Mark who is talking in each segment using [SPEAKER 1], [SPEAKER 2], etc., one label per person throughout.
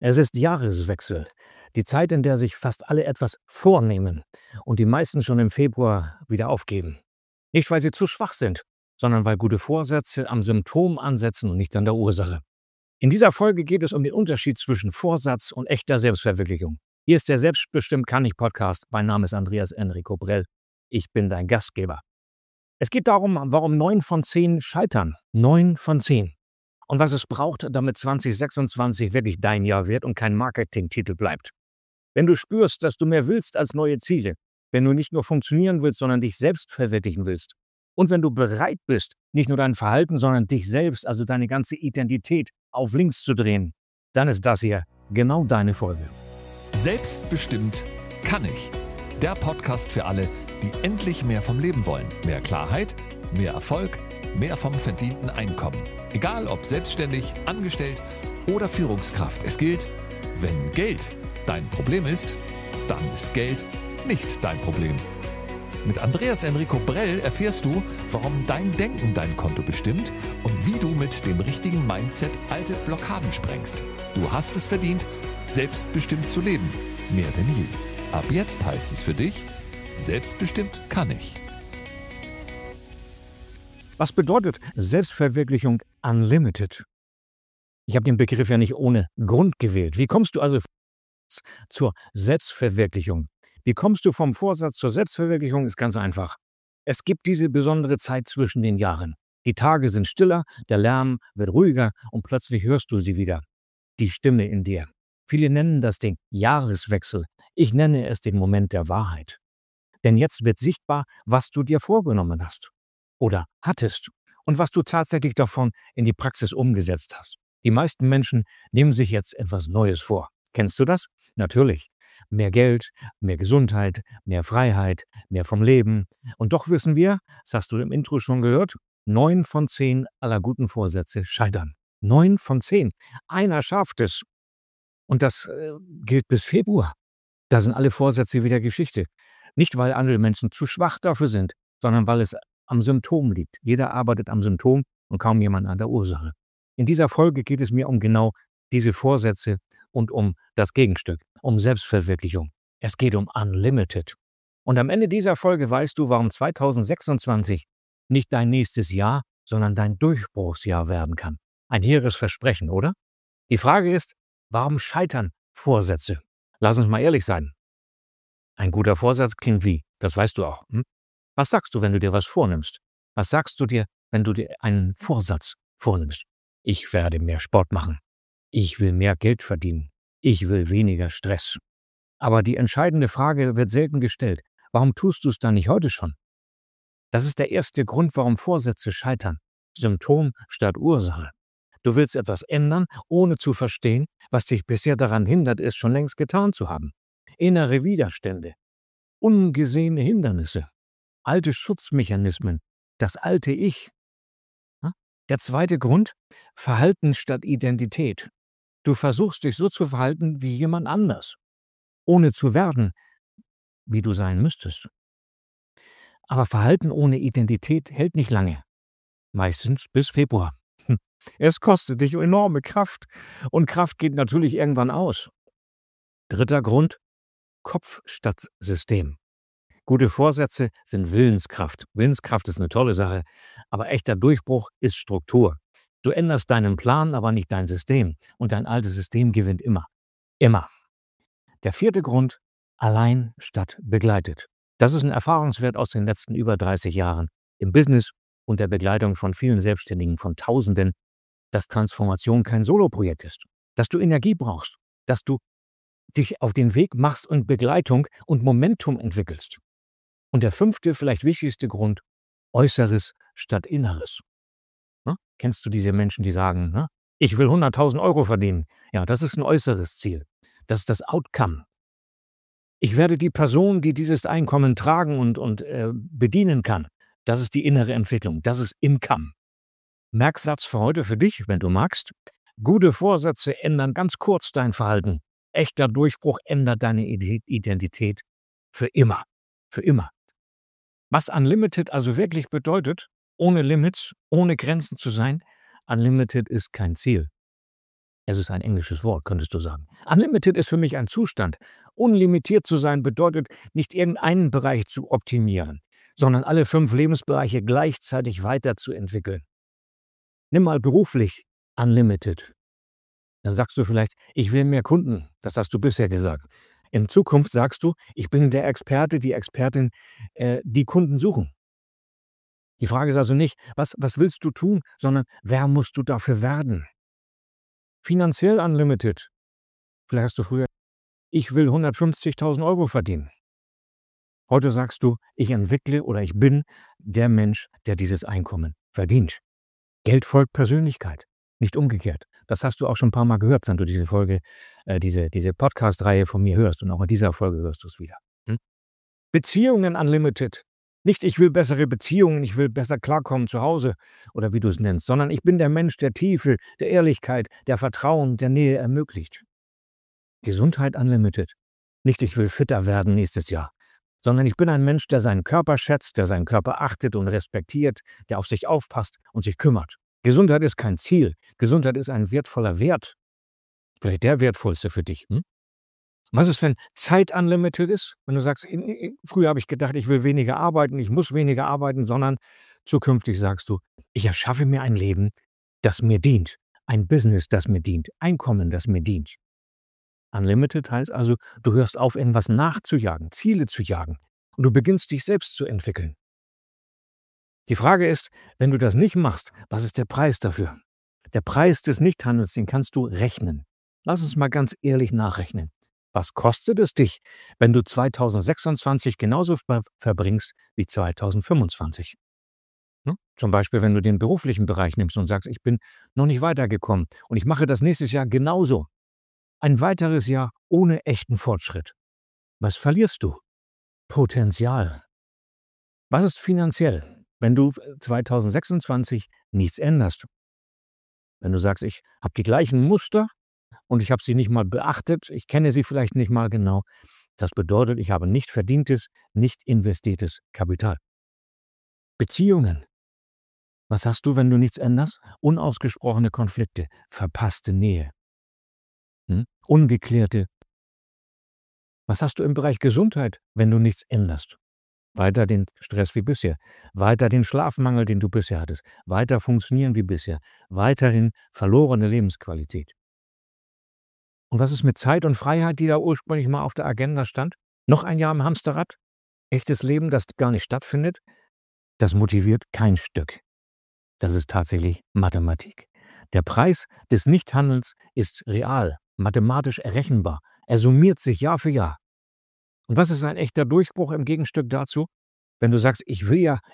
[SPEAKER 1] Es ist Jahreswechsel, die Zeit, in der sich fast alle etwas vornehmen und die meisten schon im Februar wieder aufgeben. Nicht, weil sie zu schwach sind, sondern weil gute Vorsätze am Symptom ansetzen und nicht an der Ursache. In dieser Folge geht es um den Unterschied zwischen Vorsatz und echter Selbstverwirklichung. Hier ist der Selbstbestimmt kann ich Podcast. Mein Name ist Andreas Enrico Brell. Ich bin dein Gastgeber. Es geht darum, warum 9 von 10 scheitern. 9 von 10. Und was es braucht, damit 2026 wirklich dein Jahr wird und kein Marketingtitel bleibt. Wenn du spürst, dass du mehr willst als neue Ziele, wenn du nicht nur funktionieren willst, sondern dich selbst verwirklichen willst, und wenn du bereit bist, nicht nur dein Verhalten, sondern dich selbst, also deine ganze Identität, auf links zu drehen, dann ist das hier genau deine Folge.
[SPEAKER 2] Selbstbestimmt kann ich. Der Podcast für alle, die endlich mehr vom Leben wollen. Mehr Klarheit, mehr Erfolg, mehr vom verdienten Einkommen. Egal ob selbstständig, angestellt oder Führungskraft. Es gilt, wenn Geld dein Problem ist, dann ist Geld nicht dein Problem. Mit Andreas Enrico Brell erfährst du, warum dein Denken dein Konto bestimmt und wie du mit dem richtigen Mindset alte Blockaden sprengst. Du hast es verdient, selbstbestimmt zu leben. Mehr denn je. Ab jetzt heißt es für dich, selbstbestimmt kann ich.
[SPEAKER 1] Was bedeutet Selbstverwirklichung unlimited? Ich habe den Begriff ja nicht ohne Grund gewählt. Wie kommst du also zur Selbstverwirklichung? Wie kommst du vom Vorsatz zur Selbstverwirklichung? Ist ganz einfach. Es gibt diese besondere Zeit zwischen den Jahren. Die Tage sind stiller, der Lärm wird ruhiger und plötzlich hörst du sie wieder. Die Stimme in dir. Viele nennen das den Jahreswechsel. Ich nenne es den Moment der Wahrheit. Denn jetzt wird sichtbar, was du dir vorgenommen hast oder hattest und was du tatsächlich davon in die Praxis umgesetzt hast. Die meisten Menschen nehmen sich jetzt etwas Neues vor. Kennst du das? Natürlich. Mehr Geld, mehr Gesundheit, mehr Freiheit, mehr vom Leben. Und doch wissen wir, das hast du im Intro schon gehört, 9 von 10 aller guten Vorsätze scheitern. 9 von 10. Einer schafft es. Und das gilt bis Februar. Da sind alle Vorsätze wieder Geschichte. Nicht, weil andere Menschen zu schwach dafür sind, sondern weil es am Symptom liegt. Jeder arbeitet am Symptom und kaum jemand an der Ursache. In dieser Folge geht es mir um genau diese Vorsätze und um das Gegenstück, um Selbstverwirklichung. Es geht um Unlimited. Und am Ende dieser Folge weißt du, warum 2026 nicht dein nächstes Jahr, sondern dein Durchbruchsjahr werden kann. Ein hehres Versprechen, oder? Die Frage ist, warum scheitern Vorsätze? Lass uns mal ehrlich sein. Ein guter Vorsatz klingt wie, das weißt du auch. Was sagst du, wenn du dir was vornimmst? Was sagst du dir, wenn du dir einen Vorsatz vornimmst? Ich werde mehr Sport machen. Ich will mehr Geld verdienen. Ich will weniger Stress. Aber die entscheidende Frage wird selten gestellt. Warum tust du es dann nicht heute schon? Das ist der erste Grund, warum Vorsätze scheitern. Symptom statt Ursache. Du willst etwas ändern, ohne zu verstehen, was dich bisher daran hindert, es schon längst getan zu haben. Innere Widerstände, ungesehene Hindernisse, alte Schutzmechanismen, das alte Ich. Der zweite Grund, Verhalten statt Identität. Du versuchst dich so zu verhalten wie jemand anders, ohne zu werden, wie du sein müsstest. Aber Verhalten ohne Identität hält nicht lange, meistens bis Februar. Es kostet dich enorme Kraft und Kraft geht natürlich irgendwann aus. Dritter Grund, Kopf statt System. Gute Vorsätze sind Willenskraft. Willenskraft ist eine tolle Sache, aber echter Durchbruch ist Struktur. Du änderst deinen Plan, aber nicht dein System. Und dein altes System gewinnt immer. Immer. Der vierte Grund, allein statt begleitet. Das ist ein Erfahrungswert aus den letzten über 30 Jahren im Business und der Begleitung von vielen Selbstständigen, von Tausenden, dass Transformation kein Soloprojekt ist. Dass du Energie brauchst. Dass du dich auf den Weg machst und Begleitung und Momentum entwickelst. Und der fünfte, vielleicht wichtigste Grund, Äußeres statt Inneres. Kennst du diese Menschen, die sagen, ich will 100.000 Euro verdienen? Ja, das ist ein äußeres Ziel. Das ist das Outcome. Ich werde die Person, die dieses Einkommen tragen und bedienen kann. Das ist die innere Entwicklung. Das ist Income. Merksatz für heute für dich, wenn du magst. Gute Vorsätze ändern ganz kurz dein Verhalten. Echter Durchbruch ändert deine Identität für immer. Für immer. Was Unlimited also wirklich bedeutet, ohne Limits, ohne Grenzen zu sein, Unlimited ist kein Ziel. Es ist ein englisches Wort, könntest du sagen. Unlimited ist für mich ein Zustand. Unlimitiert zu sein bedeutet, nicht irgendeinen Bereich zu optimieren, sondern alle 5 Lebensbereiche gleichzeitig weiterzuentwickeln. Nimm mal beruflich Unlimited. Dann sagst du vielleicht, ich will mehr Kunden. Das hast du bisher gesagt. In Zukunft sagst du, ich bin der Experte, die Expertin, die Kunden suchen. Die Frage ist also nicht, was willst du tun, sondern wer musst du dafür werden? Finanziell Unlimited. Vielleicht hast du früher, ich will 150.000 € verdienen. Heute sagst du, ich entwickle oder ich bin der Mensch, der dieses Einkommen verdient. Geld folgt Persönlichkeit, nicht umgekehrt. Das hast du auch schon ein paar Mal gehört, wenn du diese Folge, diese Podcast-Reihe von mir hörst. Und auch in dieser Folge hörst du es wieder. Beziehungen Unlimited. Nicht, ich will bessere Beziehungen, ich will besser klarkommen zu Hause oder wie du es nennst, sondern ich bin der Mensch der Tiefe, der Ehrlichkeit, der Vertrauen, der Nähe ermöglicht. Gesundheit Unlimited. Nicht, ich will fitter werden nächstes Jahr, sondern ich bin ein Mensch, der seinen Körper schätzt, der seinen Körper achtet und respektiert, der auf sich aufpasst und sich kümmert. Gesundheit ist kein Ziel. Gesundheit ist ein wertvoller Wert. Vielleicht der wertvollste für dich. Was ist, wenn Zeit unlimited ist? Wenn du sagst, früher habe ich gedacht, ich will weniger arbeiten, ich muss weniger arbeiten, sondern zukünftig sagst du, ich erschaffe mir ein Leben, das mir dient. Ein Business, das mir dient. Einkommen, das mir dient. Unlimited heißt also, du hörst auf, irgendwas nachzujagen, Ziele zu jagen. Und du beginnst, dich selbst zu entwickeln. Die Frage ist, wenn du das nicht machst, was ist der Preis dafür? Der Preis des Nichthandels, den kannst du rechnen. Lass uns mal ganz ehrlich nachrechnen. Was kostet es dich, wenn du 2026 genauso verbringst wie 2025? Zum Beispiel, wenn du den beruflichen Bereich nimmst und sagst, ich bin noch nicht weitergekommen und ich mache das nächstes Jahr genauso. Ein weiteres Jahr ohne echten Fortschritt. Was verlierst du? Potenzial. Was ist finanziell, wenn du 2026 nichts änderst? Wenn du sagst, ich habe die gleichen Muster und ich habe sie nicht mal beachtet, ich kenne sie vielleicht nicht mal genau, das bedeutet, ich habe nicht verdientes, nicht investiertes Kapital. Beziehungen. Was hast du, wenn du nichts änderst? Unausgesprochene Konflikte, verpasste Nähe, ungeklärte. Was hast du im Bereich Gesundheit, wenn du nichts änderst? Weiter den Stress wie bisher, weiter den Schlafmangel, den du bisher hattest, weiter funktionieren wie bisher, weiterhin verlorene Lebensqualität. Und was ist mit Zeit und Freiheit, die da ursprünglich mal auf der Agenda stand? Noch ein Jahr im Hamsterrad? Echtes Leben, das gar nicht stattfindet? Das motiviert kein Stück. Das ist tatsächlich Mathematik. Der Preis des Nichthandels ist real, mathematisch errechenbar. Er summiert sich Jahr für Jahr. Und was ist ein echter Durchbruch im Gegenstück dazu? Wenn du sagst, ich will ja.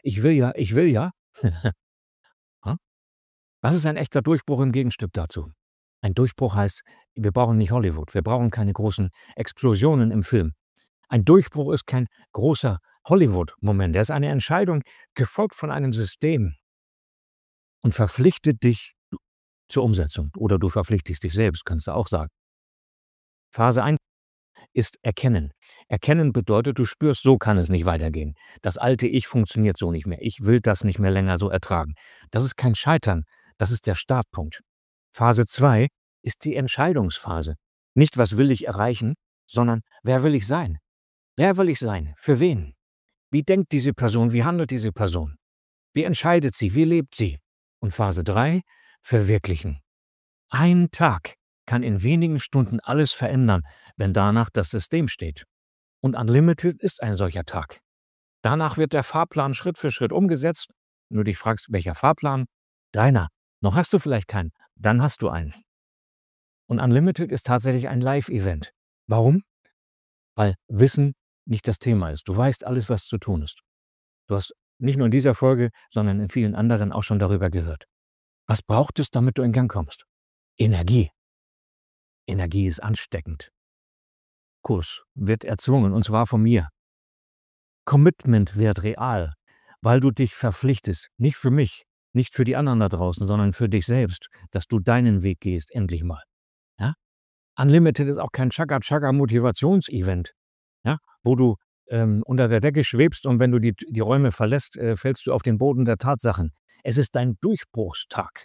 [SPEAKER 1] Was ist ein echter Durchbruch im Gegenstück dazu? Ein Durchbruch heißt, wir brauchen nicht Hollywood, wir brauchen keine großen Explosionen im Film. Ein Durchbruch ist kein großer Hollywood-Moment, er ist eine Entscheidung, gefolgt von einem System und verpflichtet dich zur Umsetzung. Oder du verpflichtest dich selbst, kannst du auch sagen. Phase 1 ist Erkennen. Erkennen bedeutet, du spürst, so kann es nicht weitergehen. Das alte Ich funktioniert so nicht mehr. Ich will das nicht mehr länger so ertragen. Das ist kein Scheitern, das ist der Startpunkt. Phase 2 ist die Entscheidungsphase. Nicht, was will ich erreichen, sondern wer will ich sein? Wer will ich sein? Für wen? Wie denkt diese Person? Wie handelt diese Person? Wie entscheidet sie? Wie lebt sie? Und Phase 3, Verwirklichen. Ein Tag kann in wenigen Stunden alles verändern, wenn danach das System steht. Und Unlimited ist ein solcher Tag. Danach wird der Fahrplan Schritt für Schritt umgesetzt. Wenn du dich fragst, welcher Fahrplan? Deiner. Noch hast du vielleicht keinen, dann hast du einen. Und Unlimited ist tatsächlich ein Live-Event. Warum? Weil Wissen nicht das Thema ist. Du weißt alles, was zu tun ist. Du hast nicht nur in dieser Folge, sondern in vielen anderen auch schon darüber gehört. Was braucht es, damit du in Gang kommst? Energie. Energie ist ansteckend. Kurs wird erzwungen, und zwar von mir. Commitment wird real, weil du dich verpflichtest, nicht für mich, nicht für die anderen da draußen, sondern für dich selbst, dass du deinen Weg gehst, endlich mal. Ja? Unlimited ist auch kein Chaka-Chaka-Motivations-Event, ja? Wo du unter der Decke schwebst und wenn du die Räume verlässt, fällst du auf den Boden der Tatsachen. Es ist dein Durchbruchstag.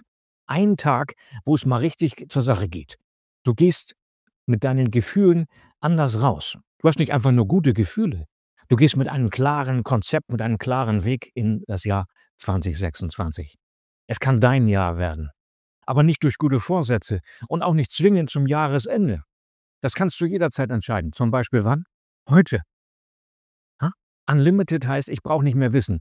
[SPEAKER 1] Ein Tag, wo es mal richtig zur Sache geht. Du gehst mit deinen Gefühlen anders raus. Du hast nicht einfach nur gute Gefühle. Du gehst mit einem klaren Konzept, mit einem klaren Weg in das Jahr 2026. Es kann dein Jahr werden, aber nicht durch gute Vorsätze und auch nicht zwingend zum Jahresende. Das kannst du jederzeit entscheiden. Zum Beispiel wann? Heute. Ha? Unlimited heißt, ich brauche nicht mehr wissen.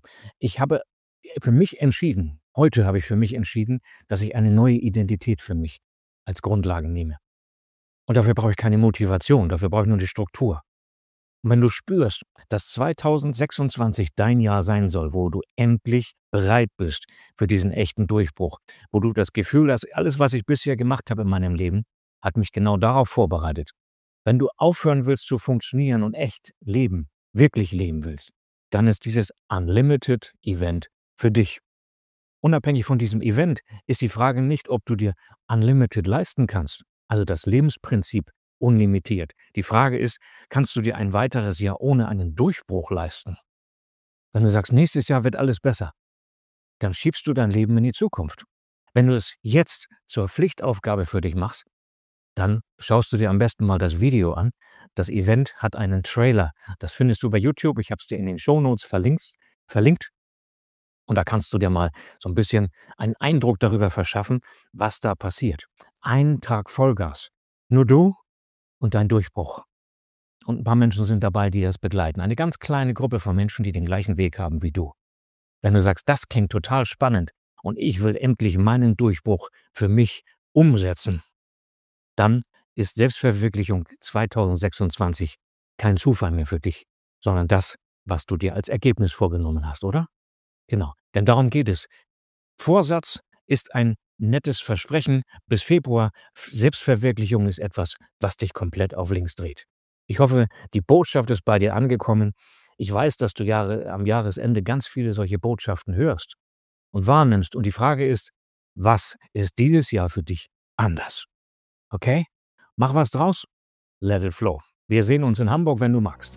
[SPEAKER 1] Heute habe ich für mich entschieden, dass ich eine neue Identität für mich als Grundlage nehme. Und dafür brauche ich keine Motivation, dafür brauche ich nur die Struktur. Und wenn du spürst, dass 2026 dein Jahr sein soll, wo du endlich bereit bist für diesen echten Durchbruch, wo du das Gefühl hast, alles, was ich bisher gemacht habe in meinem Leben, hat mich genau darauf vorbereitet. Wenn du aufhören willst zu funktionieren und echt leben, wirklich leben willst, dann ist dieses Unlimited Event für dich. Unabhängig von diesem Event ist die Frage nicht, ob du dir Unlimited leisten kannst, also das Lebensprinzip unlimitiert. Die Frage ist, kannst du dir ein weiteres Jahr ohne einen Durchbruch leisten? Wenn du sagst, nächstes Jahr wird alles besser, dann schiebst du dein Leben in die Zukunft. Wenn du es jetzt zur Pflichtaufgabe für dich machst, dann schaust du dir am besten mal das Video an. Das Event hat einen Trailer. Das findest du bei YouTube. Ich habe es dir in den Shownotes verlinkt. Und da kannst du dir mal so ein bisschen einen Eindruck darüber verschaffen, was da passiert. Ein Tag Vollgas. Nur du und dein Durchbruch. Und ein paar Menschen sind dabei, die das begleiten. Eine ganz kleine Gruppe von Menschen, die den gleichen Weg haben wie du. Wenn du sagst, das klingt total spannend und ich will endlich meinen Durchbruch für mich umsetzen, dann ist Selbstverwirklichung 2026 kein Zufall mehr für dich, sondern das, was du dir als Ergebnis vorgenommen hast, oder? Genau, denn darum geht es. Vorsatz ist ein nettes Versprechen. Bis Februar. Selbstverwirklichung ist etwas, was dich komplett auf links dreht. Ich hoffe, die Botschaft ist bei dir angekommen. Ich weiß, dass du am Jahresende ganz viele solche Botschaften hörst und wahrnimmst. Und die Frage ist, was ist dieses Jahr für dich anders? Okay? Mach was draus. Let it flow. Wir sehen uns in Hamburg, wenn du magst.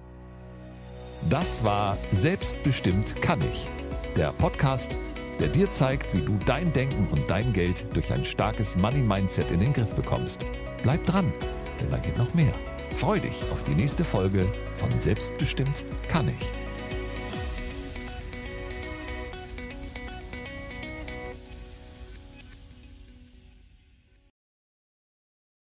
[SPEAKER 2] Das war Selbstbestimmt kann ich. Der Podcast, der dir zeigt, wie du dein Denken und dein Geld durch ein starkes Money-Mindset in den Griff bekommst. Bleib dran, denn da geht noch mehr. Freu dich auf die nächste Folge von Selbstbestimmt kann ich.